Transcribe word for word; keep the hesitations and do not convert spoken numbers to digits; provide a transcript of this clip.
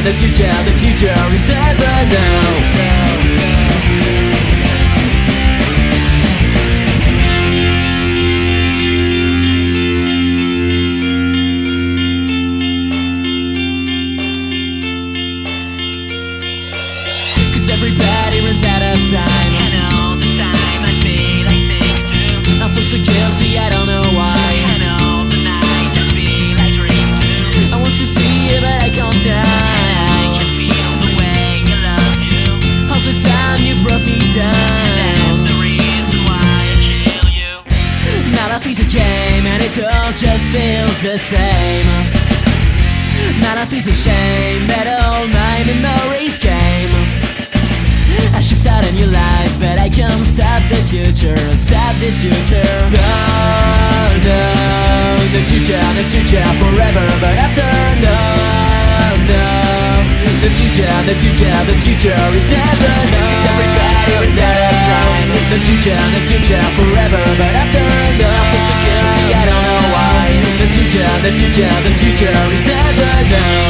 the future, the future is never known. Everybody runs out of time, And all the time I feel like things too. I feel so guilty, I don't know why. And all the nights I feel like dreams too. I want to see you but I can't And I now. can feel the way I love you. All the time you brought me And down. that's the reason why I kill you. Now life is a game and it all just feels the same. Now life is a shame that all my memories came. I should start a new life, but I can't stop the future, stop this future. No, no, the future, the future forever, but after, no, no. The future, the future, the future is never known. Everybody will never find the future, the future forever, but after, no. I feel so guilty, I don't know why. The future, the future, the future is never known.